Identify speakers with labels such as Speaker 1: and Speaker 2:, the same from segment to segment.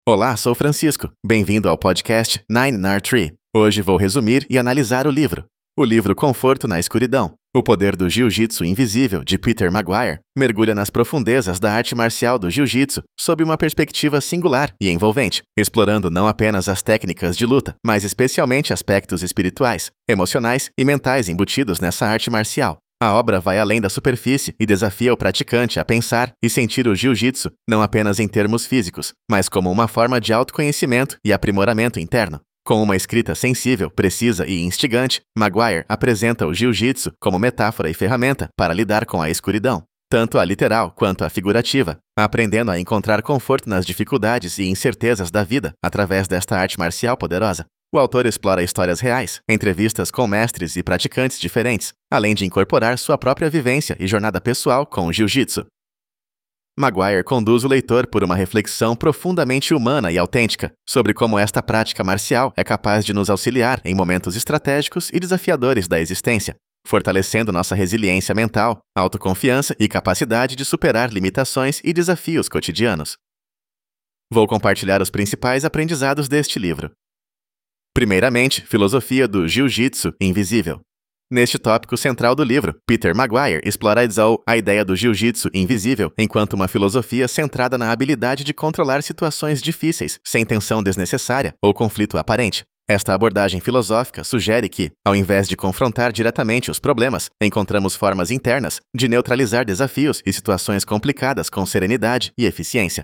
Speaker 1: Olá, sou Francisco. Bem-vindo ao podcast 9R3. Hoje vou resumir e analisar o livro. O livro Conforto na Escuridão. O Poder do Jiu-Jitsu Invisível, de Peter Maguire, mergulha nas profundezas da arte marcial do jiu-jitsu sob uma perspectiva singular e envolvente, explorando não apenas as técnicas de luta, mas especialmente aspectos espirituais, emocionais e mentais embutidos nessa arte marcial. A obra vai além da superfície e desafia o praticante a pensar e sentir o jiu-jitsu não apenas em termos físicos, mas como uma forma de autoconhecimento e aprimoramento interno. Com uma escrita sensível, precisa e instigante, Maguire apresenta o jiu-jitsu como metáfora e ferramenta para lidar com a escuridão, tanto a literal quanto a figurativa, aprendendo a encontrar conforto nas dificuldades e incertezas da vida através desta arte marcial poderosa. O autor explora histórias reais, entrevistas com mestres e praticantes diferentes, além de incorporar sua própria vivência e jornada pessoal com o jiu-jitsu. Maguire conduz o leitor por uma reflexão profundamente humana e autêntica sobre como esta prática marcial é capaz de nos auxiliar em momentos estratégicos e desafiadores da existência, fortalecendo nossa resiliência mental, autoconfiança e capacidade de superar limitações e desafios cotidianos. Vou compartilhar os principais aprendizados deste livro. Primeiramente, filosofia do jiu-jitsu invisível. Neste tópico central do livro, Peter Maguire explora a ideia do jiu-jitsu invisível enquanto uma filosofia centrada na habilidade de controlar situações difíceis, sem tensão desnecessária ou conflito aparente. Esta abordagem filosófica sugere que, ao invés de confrontar diretamente os problemas, encontramos formas internas de neutralizar desafios e situações complicadas com serenidade e eficiência.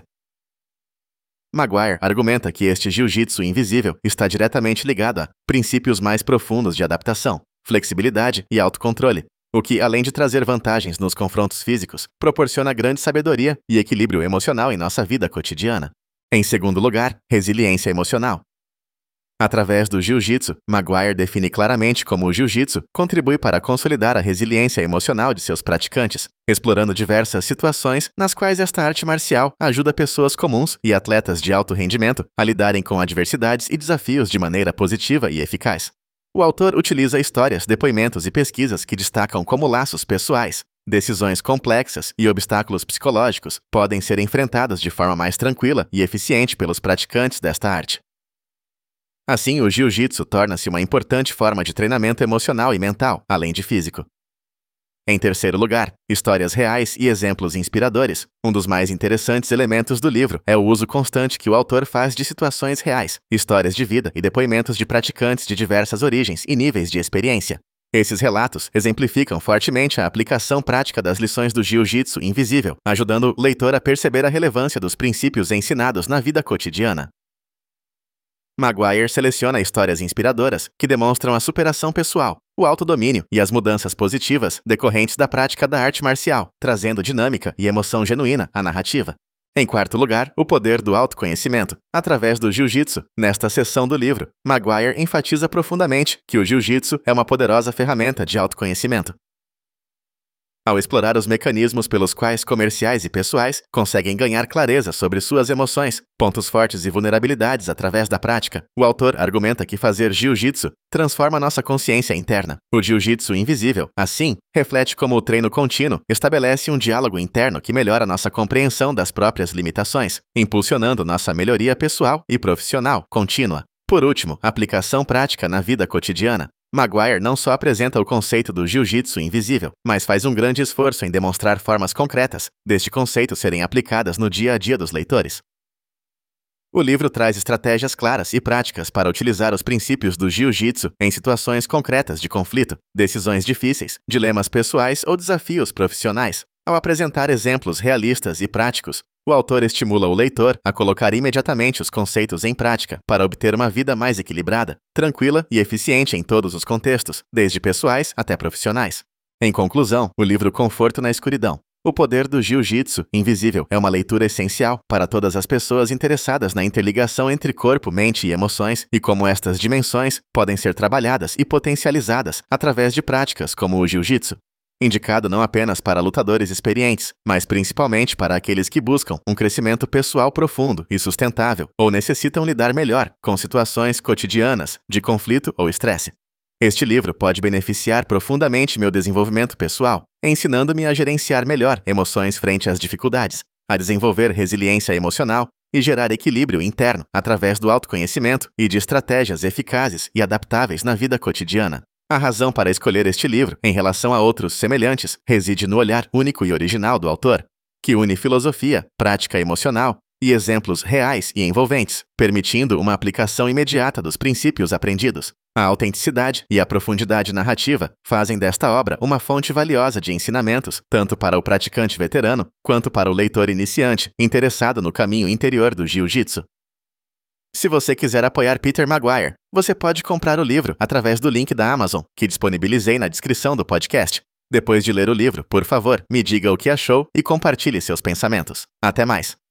Speaker 1: Maguire argumenta que este jiu-jitsu invisível está diretamente ligado a princípios mais profundos de adaptação, flexibilidade e autocontrole, o que, além de trazer vantagens nos confrontos físicos, proporciona grande sabedoria e equilíbrio emocional em nossa vida cotidiana. Em segundo lugar, resiliência emocional. Através do jiu-jitsu, Maguire define claramente como o jiu-jitsu contribui para consolidar a resiliência emocional de seus praticantes, explorando diversas situações nas quais esta arte marcial ajuda pessoas comuns e atletas de alto rendimento a lidarem com adversidades e desafios de maneira positiva e eficaz. O autor utiliza histórias, depoimentos e pesquisas que destacam como laços pessoais, decisões complexas e obstáculos psicológicos podem ser enfrentados de forma mais tranquila e eficiente pelos praticantes desta arte. Assim, o jiu-jitsu torna-se uma importante forma de treinamento emocional e mental, além de físico. Em terceiro lugar, histórias reais e exemplos inspiradores. Um dos mais interessantes elementos do livro é o uso constante que o autor faz de situações reais, histórias de vida e depoimentos de praticantes de diversas origens e níveis de experiência. Esses relatos exemplificam fortemente a aplicação prática das lições do jiu-jitsu invisível, ajudando o leitor a perceber a relevância dos princípios ensinados na vida cotidiana. Maguire seleciona histórias inspiradoras que demonstram a superação pessoal, o autodomínio e as mudanças positivas decorrentes da prática da arte marcial, trazendo dinâmica e emoção genuína à narrativa. Em quarto lugar, o poder do autoconhecimento, através do jiu-jitsu. Nesta seção do livro, Maguire enfatiza profundamente que o jiu-jitsu é uma poderosa ferramenta de autoconhecimento. Ao explorar os mecanismos pelos quais comerciais e pessoais conseguem ganhar clareza sobre suas emoções, pontos fortes e vulnerabilidades através da prática, o autor argumenta que fazer jiu-jitsu transforma nossa consciência interna. O jiu-jitsu invisível, assim, reflete como o treino contínuo estabelece um diálogo interno que melhora nossa compreensão das próprias limitações, impulsionando nossa melhoria pessoal e profissional contínua. Por último, aplicação prática na vida cotidiana. Maguire não só apresenta o conceito do jiu-jitsu invisível, mas faz um grande esforço em demonstrar formas concretas deste conceito serem aplicadas no dia a dia dos leitores. O livro traz estratégias claras e práticas para utilizar os princípios do jiu-jitsu em situações concretas de conflito, decisões difíceis, dilemas pessoais ou desafios profissionais. Ao apresentar exemplos realistas e práticos, o autor estimula o leitor a colocar imediatamente os conceitos em prática para obter uma vida mais equilibrada, tranquila e eficiente em todos os contextos, desde pessoais até profissionais. Em conclusão, o livro Conforto na Escuridão. O Poder do Jiu-Jitsu Invisível é uma leitura essencial para todas as pessoas interessadas na interligação entre corpo, mente e emoções e como estas dimensões podem ser trabalhadas e potencializadas através de práticas como o jiu-jitsu. Indicado não apenas para lutadores experientes, mas principalmente para aqueles que buscam um crescimento pessoal profundo e sustentável ou necessitam lidar melhor com situações cotidianas de conflito ou estresse. Este livro pode beneficiar profundamente meu desenvolvimento pessoal, ensinando-me a gerenciar melhor emoções frente às dificuldades, a desenvolver resiliência emocional e gerar equilíbrio interno através do autoconhecimento e de estratégias eficazes e adaptáveis na vida cotidiana. A razão para escolher este livro, em relação a outros semelhantes, reside no olhar único e original do autor, que une filosofia, prática emocional e exemplos reais e envolventes, permitindo uma aplicação imediata dos princípios aprendidos. A autenticidade e a profundidade narrativa fazem desta obra uma fonte valiosa de ensinamentos, tanto para o praticante veterano quanto para o leitor iniciante interessado no caminho interior do jiu-jitsu. Se você quiser apoiar Peter Maguire, você pode comprar o livro através do link da Amazon, que disponibilizei na descrição do podcast. Depois de ler o livro, por favor, me diga o que achou e compartilhe seus pensamentos. Até mais!